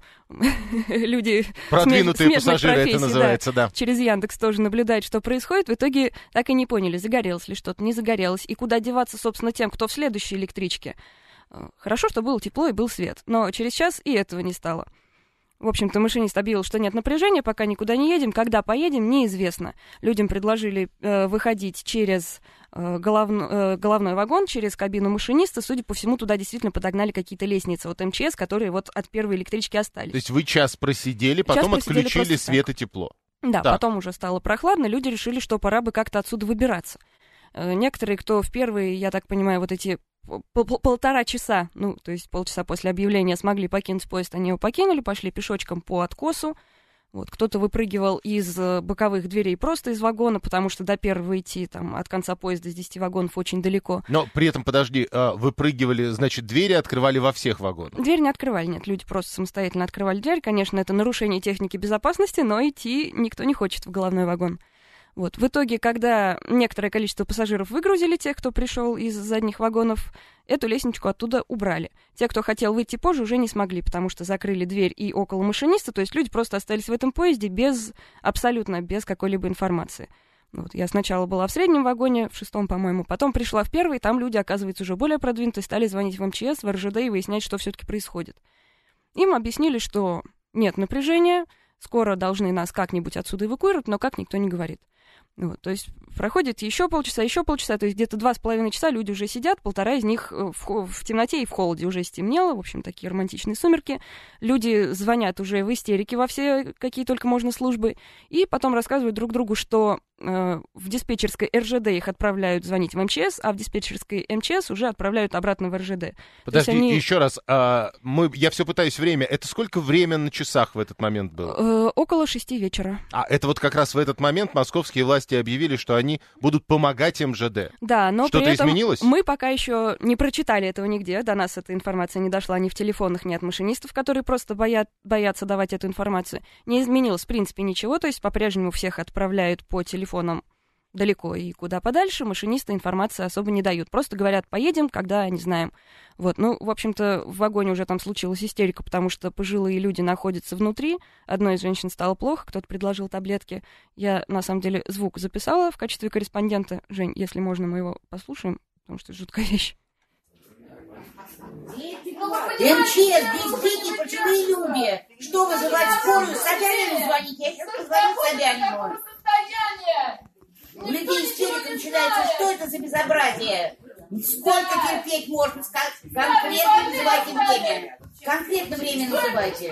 люди... Продвинутые пассажиры это называется, да. Через Яндекс тоже наблюдают, что происходит. В итоге так и не поняли, загорелось ли что-то, не загорелось. И куда деваться, собственно, тем, кто в следующей электричке. Хорошо, что было тепло и был свет, но через час и этого не стало. В общем-то, машинист объявил, что нет напряжения, пока никуда не едем. Когда поедем, неизвестно. Людям предложили э, выходить через э, головно, э, головной вагон, через кабину машиниста. Судя по всему, туда действительно подогнали какие-то лестницы от эм че эс, которые вот от первой электрички остались. То есть вы час просидели, потом час отключили свет и тепло. Да, так. Потом уже стало прохладно, люди решили, что пора бы как-то отсюда выбираться. Э, некоторые, кто в первые, я так понимаю, вот эти... Пол- полтора часа, ну, то есть полчаса после объявления смогли покинуть поезд, они его покинули, пошли пешочком по откосу. Вот, кто-то выпрыгивал из боковых дверей просто из вагона, потому что до первого идти там, от конца поезда с десяти вагонов очень далеко. Но при этом, подожди, выпрыгивали, значит, двери открывали во всех вагонах? Дверь не открывали, нет, люди просто самостоятельно открывали дверь. Конечно, это нарушение техники безопасности, но идти никто не хочет в головной вагон. Вот. В итоге, когда некоторое количество пассажиров выгрузили, тех, кто пришел из задних вагонов, эту лестничку оттуда убрали. Те, кто хотел выйти позже, уже не смогли, потому что закрыли дверь и около машиниста, то есть люди просто остались в этом поезде без, абсолютно без какой-либо информации. Вот. Я сначала была в среднем вагоне, в шестом, по-моему, потом пришла в первый, там люди, оказывается, уже более продвинутые, стали звонить в эм че эс, в эр жэ дэ и выяснять, что все-таки происходит. Им объяснили, что нет напряжения, скоро должны нас как-нибудь отсюда эвакуировать, но как никто не говорит. Вот, то есть проходит еще полчаса, еще полчаса, то есть где-то два с половиной часа люди уже сидят, полтора из них в, в темноте и в холоде, уже стемнело, в общем, такие романтичные сумерки. Люди звонят уже в истерике во все, какие только можно службы, и потом рассказывают друг другу, что э, в диспетчерской эр жэ дэ их отправляют звонить в эм че эс, а в диспетчерской эм че эс уже отправляют обратно в эр жэ дэ. Подожди, они... еще раз, а, мы, я все пытаюсь время, это сколько время на часах в этот момент было? Э, около шести вечера. А, это вот как раз в этот момент московские власти объявили, что они будут помогать эм жэ дэ. Да, но что-то при этом изменилось? Мы пока еще не прочитали этого нигде, до нас эта информация не дошла ни в телефонах, ни от машинистов, которые просто боят, боятся давать эту информацию. Не изменилось в принципе ничего, то есть по-прежнему всех отправляют по телефонам далеко и куда подальше, машинисты информации особо не дают. Просто говорят, поедем, когда не знаем. Вот, ну, в общем-то, в вагоне уже там случилась истерика, потому что пожилые люди находятся внутри. Одной из женщин стало плохо, кто-то предложил таблетки. Я, на самом деле, звук записала в качестве корреспондента. Жень, если можно, мы его послушаем, потому что это жуткая вещь. эм че эс, бездетные пожилые люди. Что вызывать скорую? Собянину звонить? Я сейчас позвоню Собянину. У людей истерика начинается. Что это за безобразие? Сколько терпеть можно? Конкретно называйте время. Конкретно время называйте.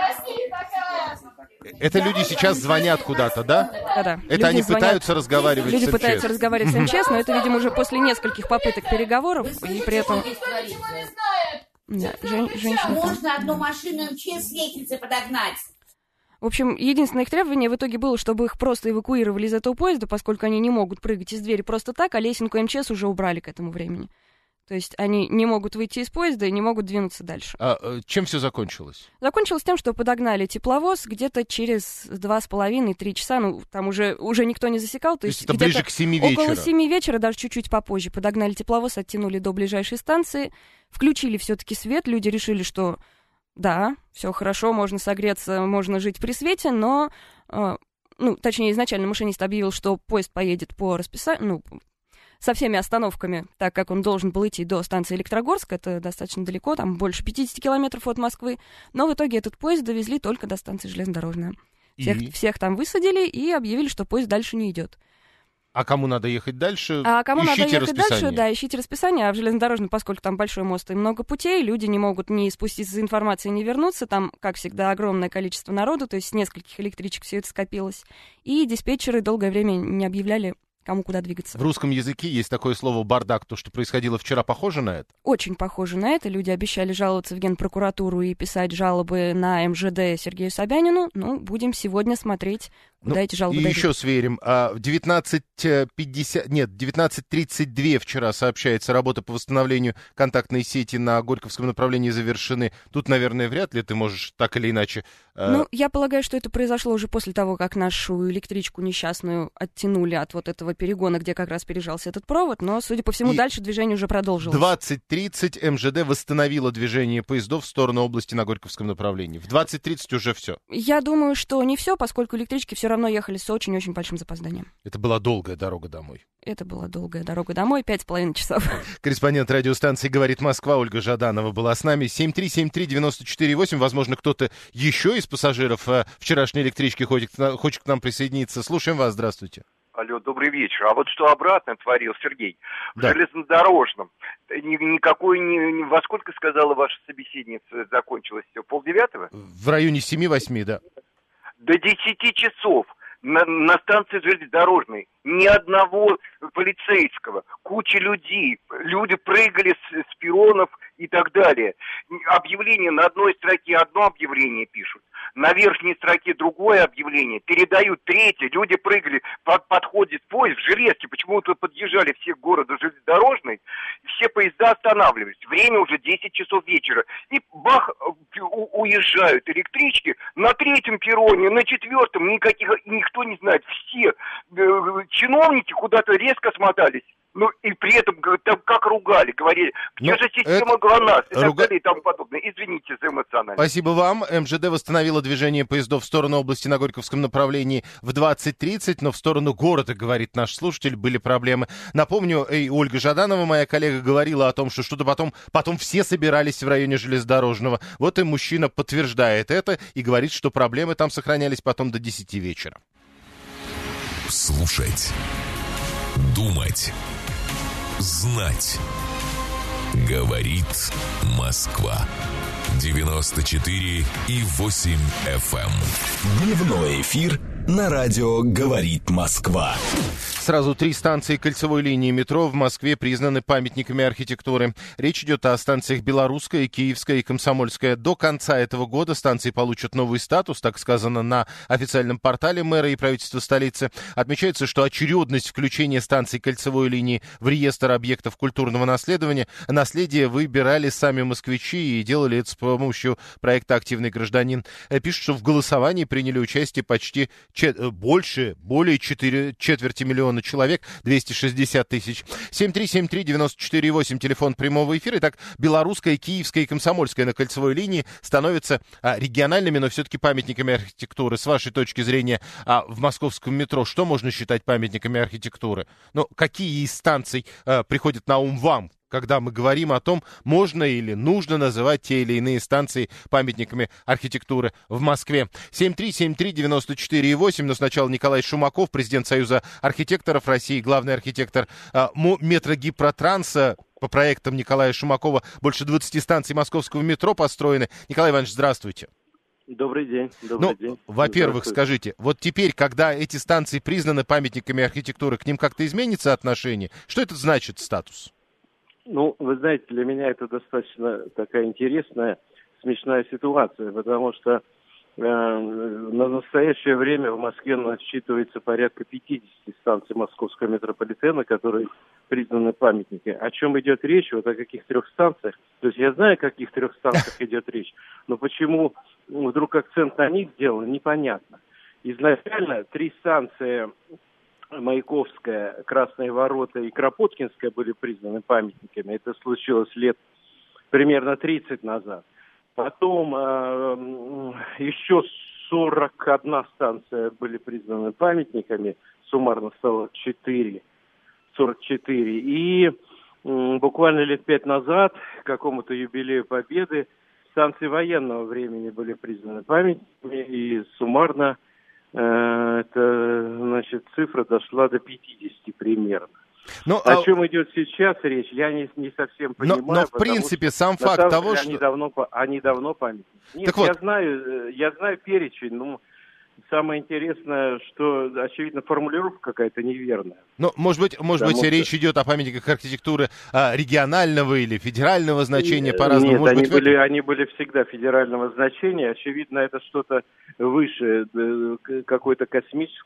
Это люди сейчас звонят куда-то, да? Да-да. Это люди они звонят, пытаются разговаривать люди с эм че эс? Люди пытаются разговаривать с эм че эс, но это, видимо, уже после нескольких попыток переговоров, и при этом... Да, жен- женщина... Можно одну машину эм че эс с лестницы подогнать. В общем, единственное их требование в итоге было, чтобы их просто эвакуировали из этого поезда, поскольку они не могут прыгать из двери просто так, а лесенку эм че эс уже убрали к этому времени. То есть они не могут выйти из поезда и не могут двинуться дальше. А чем все закончилось? Закончилось тем, что подогнали тепловоз где-то через два с половиной-три часа, ну, там уже, уже никто не засекал. То, то есть, есть это ближе к семи вечера? Около семи вечера, даже чуть-чуть попозже. Подогнали тепловоз, оттянули до ближайшей станции, включили все-таки свет, люди решили, что да, все хорошо, можно согреться, можно жить при свете, но, э, ну, точнее, изначально машинист объявил, что поезд поедет по расписанию, ну, со всеми остановками, так как он должен был идти до станции Электрогорск, это достаточно далеко, там больше пятьдесят километров от Москвы, но в итоге этот поезд довезли только до станции железнодорожная. Всех, всех там высадили и объявили, что поезд дальше не идет. А кому надо ехать дальше? А кому ищите надо ехать расписание. дальше, да, ищите расписание, а в железнодорожном, поскольку там большой мост и много путей, люди не могут ни спуститься за информацией, ни вернуться, там, как всегда, огромное количество народу, то есть с нескольких электричек все это скопилось, и диспетчеры долгое время не объявляли, кому куда двигаться. В русском языке есть такое слово «бардак». То, что происходило вчера, похоже на это? Очень похоже на это. Люди обещали жаловаться в Генпрокуратуру и писать жалобы на эм жэ дэ Сергею Собянину. Ну, будем сегодня смотреть, куда ну, эти жалобы и дойдут. еще сверим. В девятнадцать пятьдесят, нет, девятнадцать тридцать два вчера сообщается, работа по восстановлению контактной сети на Горьковском направлении завершены. Тут, наверное, вряд ли ты можешь так или иначе Ну, я полагаю, что это произошло уже после того, как нашу электричку несчастную оттянули от вот этого перегона, где как раз пережался этот провод, но, судя по всему, и дальше движение уже продолжилось. двадцать тридцать эм жэ дэ восстановило движение поездов в сторону области на Горьковском направлении. В двадцать тридцать уже все. Я думаю, что не все, поскольку электрички все равно ехали с очень-очень большим запозданием. Это была долгая дорога домой. Это была долгая дорога домой, пять с половиной часов. Корреспондент радиостанции «Говорит Москва» Ольга Жаданова была с нами. семь три семь три девять четыре восемь. Возможно, кто-то еще из пассажиров э, вчерашней электрички хочет, хочет к нам присоединиться. Слушаем вас, здравствуйте. Алло, добрый вечер. А вот что обратно творил Сергей. Да. В железнодорожном. Ни, никакой, ни, ни, во сколько сказала ваша собеседница, закончилось все? Полдевятого? В районе семи-восьми, да. До десяти часов. На, на станции железнодорожной ни одного полицейского, куча людей, люди прыгали с, с перронов и так далее. Объявление на одной строке одно объявление пишут, на верхней строке другое объявление, передают третье, люди прыгали, под, подходит поезд, в железке, почему-то подъезжали все к городу железнодорожной, все поезда останавливались. Время уже десять часов вечера. И бах, у, уезжают электрички на третьем перроне, на четвертом, никаких, никто не знает. Все э, чиновники куда-то резко смотались. Ну, и при этом там как ругали, говорили, где ну, же система ГЛОНАСС и руга... так далее и тому подобное. Извините за эмоциональность. Спасибо вам. эм жэ дэ восстановила движение поездов в сторону области на Горьковском направлении в двадцать тридцать, но в сторону города, говорит наш слушатель, были проблемы. Напомню, и Ольга Жаданова, моя коллега, говорила о том, что что-то потом, потом все собирались в районе железнодорожного. Вот и мужчина подтверждает это и говорит, что проблемы там сохранялись потом до десяти вечера. Слушать. Думать. Знать. Говорит Москва. девяносто четыре и восемь эф эм. Дневной эфир на радио «Говорит Москва». Сразу три станции кольцевой линии метро в Москве признаны памятниками архитектуры. Речь идет о станциях Белорусская, Киевская и Комсомольская. До конца этого года станции получат новый статус, так сказано на официальном портале мэра и правительства столицы. Отмечается, что очередность включения станций кольцевой линии в реестр объектов культурного наследования, наследия выбирали сами москвичи и делали это с помощью проекта «Активный гражданин». Пишут, что в голосовании приняли участие почти чет... больше, более четыре... четверти миллиона человек, двести шестьдесят тысяч. семь три семь три девять четыре восемь, телефон прямого эфира. Итак, Белорусская, Киевская и Комсомольская на кольцевой линии становятся а, региональными, но все-таки памятниками архитектуры. С вашей точки зрения, а, в московском метро что можно считать памятниками архитектуры? Ну, какие из станций а, приходят на ум вам, когда мы говорим о том, можно или нужно называть те или иные станции памятниками архитектуры в Москве? семь три семь три девять четыре восемь, но сначала Николай Шумаков, президент Союза архитекторов России, главный архитектор э, метрогипротранса. По проектам Николая Шумакова больше двадцати станций московского метро построены. Николай Иванович, здравствуйте. Добрый день. Добрый ну, день. Во-первых, скажите, вот теперь, когда эти станции признаны памятниками архитектуры, к ним как-то изменится отношение? Что это значит, статус? Ну, вы знаете, для меня это достаточно такая интересная, смешная ситуация, потому что э, на настоящее время в Москве насчитывается порядка пятидесяти станций московского метрополитена, которые признаны памятниками. О чем идет речь, вот о каких трех станциях? То есть я знаю, о каких трех станциях идет речь, но почему вдруг акцент на них сделан, непонятно. Изначально три станции... Маяковская, Красные ворота и Кропоткинская были признаны памятниками. Это случилось лет примерно тридцать назад. Потом э, еще сорок одна станция были признаны памятниками. Суммарно стало четыре, сорок четыре. И э, буквально лет пять назад, к какому-то юбилею Победы, станции военного времени были признаны памятниками. И суммарно это, значит, цифра дошла до пятидесяти примерно. Но, О а... чем идет сейчас речь, я не, не совсем понимаю. Но, но в принципе, сам факт того, деле, что... Они давно, они давно памятники. Нет, так я, вот. знаю, я знаю перечень, но самое интересное, что, очевидно, формулировка какая-то неверная. Ну, может быть, может быть, что... речь идет о памятниках архитектуры а, регионального или федерального значения по-разному. Нет, может они, быть, были, они были всегда федерального значения. Очевидно, это что-то выше, какое-то космическое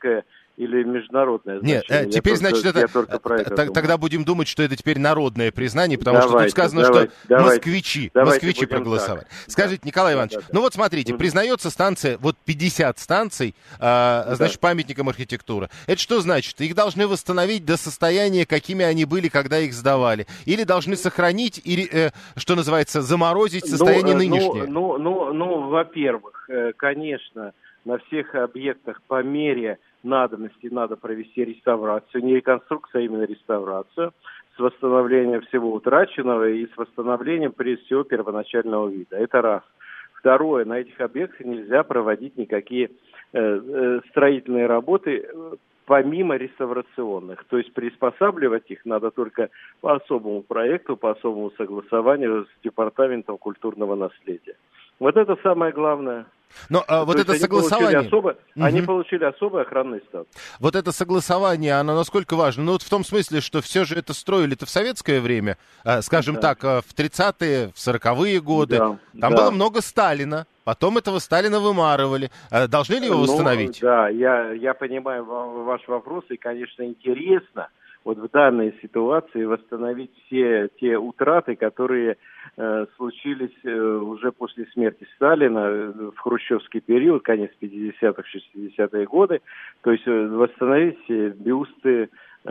или международное Нет, значение? Нет, теперь, я значит, только, это... Я только про это т- тогда будем думать, что это теперь народное признание, потому давайте, что тут сказано, давайте, что давайте, москвичи, давайте москвичи проголосовали. Так. Скажите, да. Николай Иванович, да, да, да. ну вот смотрите, признается станция, вот пятьдесят станций, а, да. значит, памятником архитектуры. Это что значит? Их должны восстановить до состояния, какими они были, когда их сдавали? Или должны сохранить, или, э, что называется, заморозить состояние ну, нынешнее? Ну, ну, ну, ну, во-первых, конечно, на всех объектах по мере надобности надо провести реставрацию, не реконструкцию, а именно реставрацию, с восстановлением всего утраченного и с восстановлением, прежде всего, первоначального вида. Это раз. Второе, на этих объектах нельзя проводить никакие э, э, строительные работы помимо реставрационных. То есть приспосабливать их надо только по особому проекту, по особому согласованию с Департаментом культурного наследия. Вот это самое главное. Но а, вот это они согласование... Получили особо, угу. Они получили особый охранный статус. Вот это согласование, оно насколько важно? Ну вот в том смысле, что все же это строили-то в советское время, э, скажем да. так, э, в тридцатые, в сороковые годы. Да, Там да. было много Сталина, потом этого Сталина вымарывали. Э, должны ли его ну, восстановить? Да, я, я понимаю ваш вопрос, и, конечно, интересно вот в данной ситуации восстановить все те утраты, которые э, случились э, уже после смерти Сталина в хрущевский период, конец пятидесятых, шестидесятые годы. То есть э, восстановить все бюсты,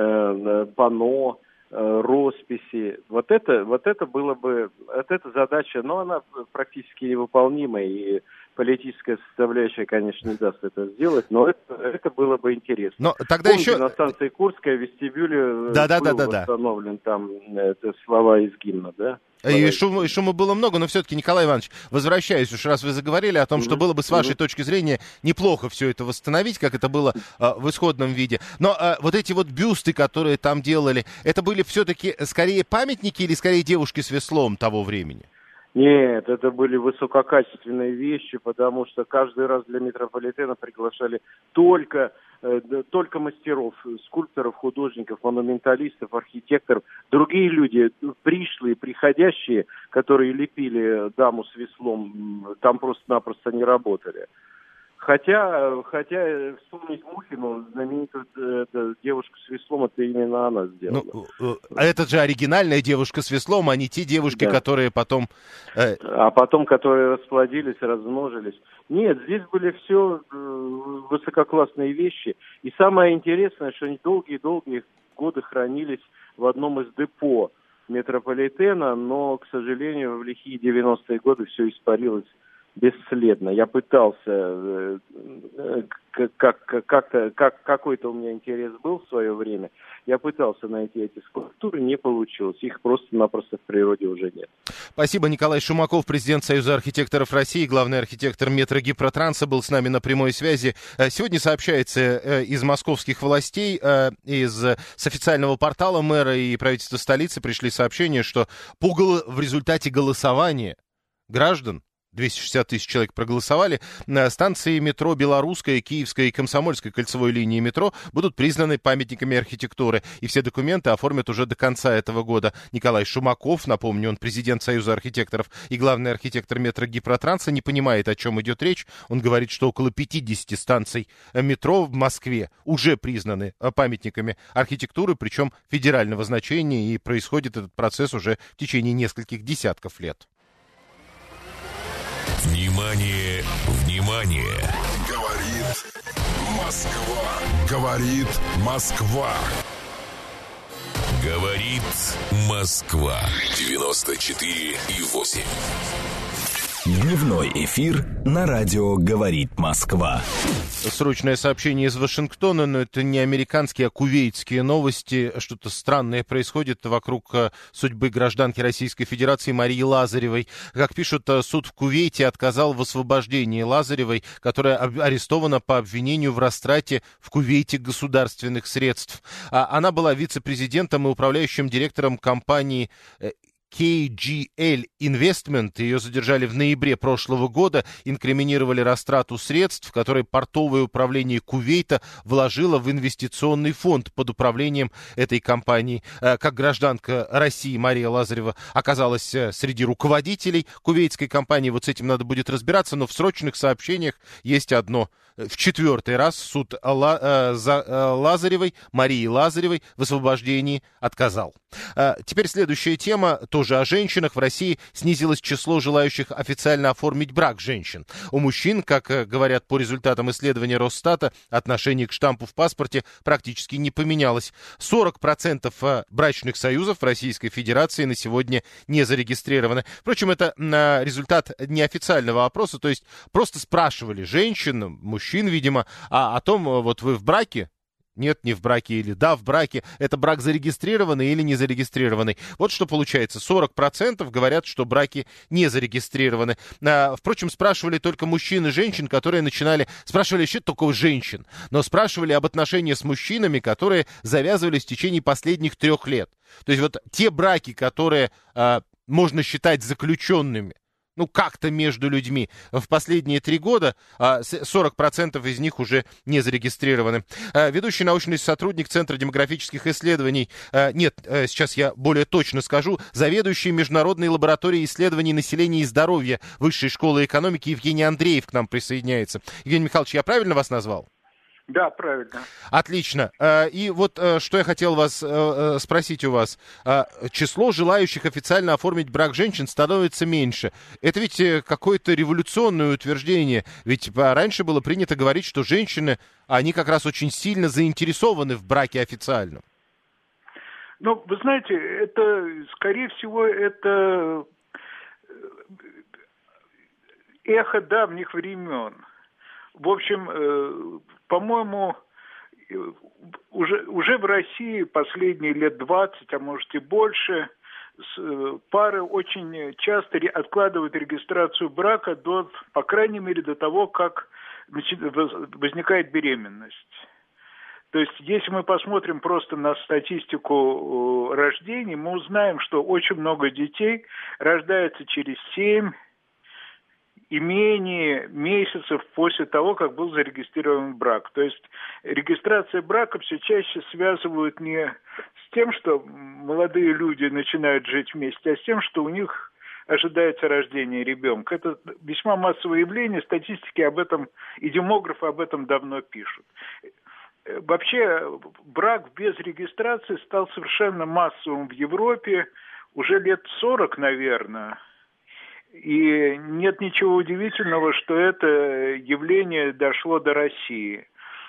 э, панно, э, росписи. Вот это, вот это было бы, вот эта задача, но она практически невыполнима, и политическая составляющая, конечно, не даст это сделать, но это, это было бы интересно. Но тогда Помните, еще... на станции Курская в вестибюле да, да, был да, да, восстановлен да. там это, слова из гимна, да? И шума, и шума было много, но все-таки, Николай Иванович, возвращаясь, уж раз вы заговорили о том, mm-hmm. что было бы с вашей mm-hmm. точки зрения неплохо все это восстановить, как это было а, в исходном виде. Но а, вот эти вот бюсты, которые там делали, это были все-таки скорее памятники или скорее девушки с веслом того времени? Нет, это были высококачественные вещи, потому что каждый раз для метрополитена приглашали только, э, только мастеров, скульпторов, художников, монументалистов, архитекторов. Другие люди, пришлые, приходящие, которые лепили даму с веслом, там просто-напросто не работали. Хотя, хотя вспомнить Мухину, знаменитую э, девушку с веслом, это именно она сделала. Ну, а это же оригинальная девушка с веслом, а не те девушки, да. которые потом... Э... А потом, которые расплодились, размножились. Нет, здесь были все э, высококлассные вещи. И самое интересное, что они долгие-долгие годы хранились в одном из депо метрополитена, но, к сожалению, в лихие девяностые годы все испарилось бесследно. Я пытался, э, как, как, как-то, как, какой-то у меня интерес был в свое время, я пытался найти эти скульптуры, не получилось. Их просто-напросто в природе уже нет. Спасибо. Николай Шумаков, президент Союза архитекторов России, главный архитектор метро-гипротранса, был с нами на прямой связи. Сегодня сообщается из московских властей, из, с официального портала мэра и правительства столицы пришли сообщения, что по, в результате голосования граждан, двести шестьдесят тысяч человек проголосовали, станции метро Белорусская, Киевская и Комсомольской кольцевой линии метро будут признаны памятниками архитектуры. И все документы оформят уже до конца этого года. Николай Шумаков, напомню, он президент Союза архитекторов и главный архитектор метро-гипротранса, не понимает, о чем идет речь. Он говорит, что около пятьдесят станций метро в Москве уже признаны памятниками архитектуры, причем федерального значения, и происходит этот процесс уже в течение нескольких десятков лет. Внимание, внимание! Говорит Москва. Говорит Москва. Говорит Москва. девяносто четыре и восемь. Дневной эфир на радио «Говорит Москва». Срочное сообщение из Вашингтона, но это не американские, а кувейтские новости. Что-то странное происходит вокруг судьбы гражданки Российской Федерации Марии Лазаревой. Как пишут, суд в Кувейте отказал в освобождении Лазаревой, которая арестована по обвинению в растрате в Кувейте государственных средств. Она была вице-президентом и управляющим директором компании кей джи эл Investment. Ее задержали в ноябре прошлого года, инкриминировали растрату средств, которые портовое управление Кувейта вложило в инвестиционный фонд под управлением этой компании. Как гражданка России Мария Лазарева оказалась среди руководителей кувейтской компании. Вот с этим надо будет разбираться, но в срочных сообщениях есть одно. В четвертый раз суд Ла, э, за, э, Лазаревой, Марии Лазаревой в освобождении отказал. Э, теперь следующая тема, тоже о женщинах. В России снизилось число желающих официально оформить брак женщин. У мужчин, как э, говорят по результатам исследования Росстата, отношение к штампу в паспорте практически не поменялось. сорок процентов брачных союзов в Российской Федерации на сегодня не зарегистрированы. Впрочем, это э, результат неофициального опроса, то есть просто спрашивали женщин, мужчин, видимо, а о том, вот вы в браке? Нет, не в браке, или да, в браке. Это брак зарегистрированный или не зарегистрированный. Вот что получается. сорок процентов говорят, что браки не зарегистрированы. А, впрочем, спрашивали только мужчин и женщин, которые начинали... Спрашивали еще только женщин, но спрашивали об отношениях с мужчинами, которые завязывались в течение последних трех лет. То есть вот те браки, которые а, можно считать заключенными, ну, как-то между людьми. В последние три года сорок процентов из них уже не зарегистрированы. Ведущий научный сотрудник Центра демографических исследований, нет, сейчас я более точно скажу, заведующий Международной лабораторией исследований населения и здоровья Высшей школы экономики Евгений Андреев к нам присоединяется. Евгений Михайлович, я правильно вас назвал? Да, правильно. Отлично. И вот что я хотел вас спросить у вас. Число желающих официально оформить брак женщин становится меньше. Это ведь какое-то революционное утверждение. Ведь раньше было принято говорить, что женщины, они как раз очень сильно заинтересованы в браке официальном. Ну, вы знаете, это, скорее всего, это эхо давних времен. В общем, по-моему, уже, уже в России последние лет двадцать, а может и больше, пары очень часто откладывают регистрацию брака до, по крайней мере, до того, как возникает беременность. То есть, если мы посмотрим просто на статистику рождений, мы узнаем, что очень много детей рождается через семь и менее месяцев после того, как был зарегистрирован брак. То есть регистрация брака все чаще связывают не с тем, что молодые люди начинают жить вместе, а с тем, что у них ожидается рождение ребенка. Это весьма массовое явление, статистики об этом и демографы об этом давно пишут. Вообще брак без регистрации стал совершенно массовым в Европе уже лет сорок, наверное. И нет ничего удивительного, что это явление дошло до России.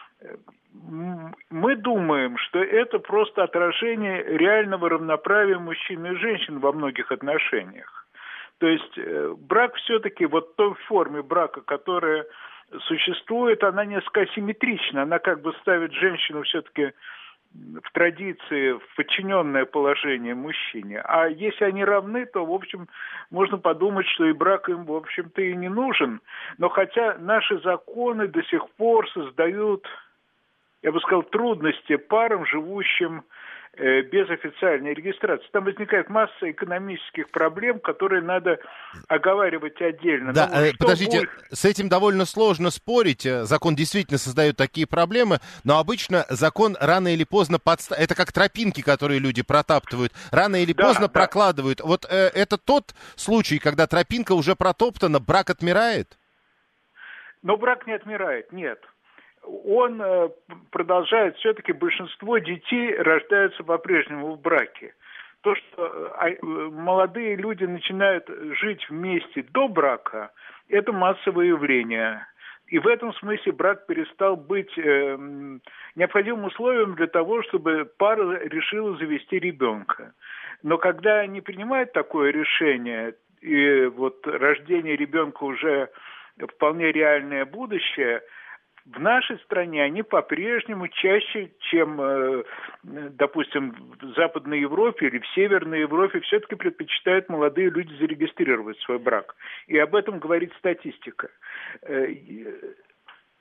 Мы думаем, что это просто отражение реального равноправия мужчин и женщин во многих отношениях. То есть брак все-таки, вот той форме брака, которая существует, она несколько асимметрична. Она как бы ставит женщину все-таки в традиции в подчиненное положение мужчине. А если они равны, то, в общем, можно подумать, что и брак им, в общем-то, и не нужен. Но хотя наши законы до сих пор создают, я бы сказал, трудности парам, живущим э, без официальной регистрации. Там возникает масса экономических проблем, которые надо оговаривать отдельно. Да, ну, подождите, будет... с этим довольно сложно спорить. Закон действительно создает такие проблемы, но обычно закон рано или поздно подста... это как тропинки, которые люди протаптывают, рано или да, поздно да. прокладывают. Вот э, это тот случай, когда тропинка уже протоптана, брак отмирает? Но брак не отмирает, нет. Он э, продолжает, все-таки большинство детей рождаются по-прежнему в браке. То, что э, молодые люди начинают жить вместе до брака, это массовое явление. И в этом смысле брак перестал быть э, необходимым условием для того, чтобы пара решила завести ребенка. Но когда они принимают такое решение, и вот рождение ребенка уже вполне реальное будущее, в нашей стране они по-прежнему чаще, чем, допустим, в Западной Европе или в Северной Европе, все-таки предпочитают молодые люди зарегистрировать свой брак. И об этом говорит статистика.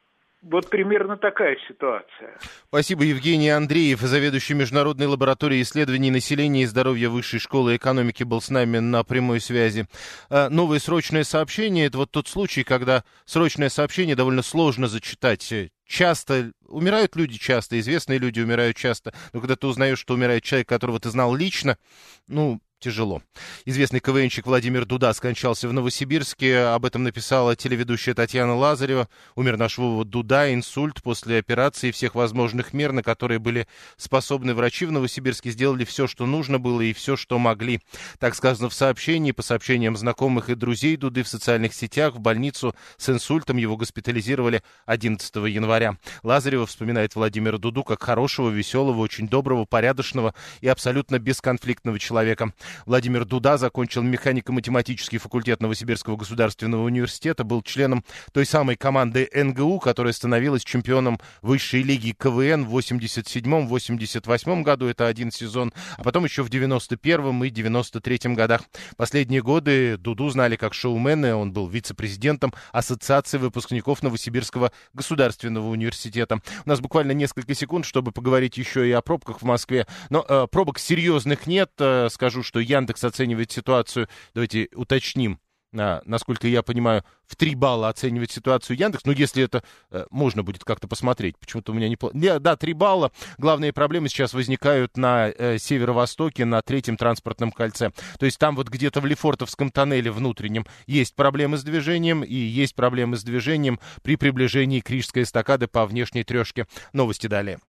Вот примерно такая ситуация. Спасибо, Евгений Андреев, заведующий Международной лабораторией исследований населения и здоровья Высшей школы экономики, был с нами на прямой связи. Новое срочное сообщение – это вот тот случай, когда срочное сообщение довольно сложно зачитать. Часто умирают люди, часто известные люди умирают часто, но когда ты узнаешь, что умирает человек, которого ты знал лично, ну... тяжело. Известный КВНщик Владимир Дуда скончался в Новосибирске. Об этом написала телеведущая Татьяна Лазарева. Умер наш Вова Дуда, инсульт после операции, всех возможных мер, на которые были способны врачи в Новосибирске, сделали все, что нужно было и все, что могли. Так сказано в сообщении. По сообщениям знакомых и друзей Дуды в социальных сетях, в больницу с инсультом его госпитализировали одиннадцатого января. Лазарева вспоминает Владимира Дуду как хорошего, веселого, очень доброго, порядочного и абсолютно бесконфликтного человека. Владимир Дуда закончил механико-математический факультет Новосибирского государственного университета, был членом той самой команды эн гэ у, которая становилась чемпионом высшей лиги ка вэ эн в восемьдесят седьмом — восемьдесят восьмом году, это один сезон, а потом еще в девяносто первом и девяносто третьем годах. Последние годы Дуду знали как шоумена, он был вице-президентом Ассоциации выпускников Новосибирского государственного университета. У нас буквально несколько секунд, чтобы поговорить еще и о пробках в Москве, но э, пробок серьезных нет, э, скажу, что Яндекс оценивает ситуацию, давайте уточним, а, насколько я понимаю, в три балла оценивает ситуацию Яндекс, ну, если это э, можно будет как-то посмотреть, почему-то у меня не... не да, три балла, главные проблемы сейчас возникают на э, северо-востоке, на третьем транспортном кольце, то есть там вот где-то в Лефортовском тоннеле внутреннем есть проблемы с движением, и есть проблемы с движением при приближении к Рижской эстакады по внешней трешке. Новости далее.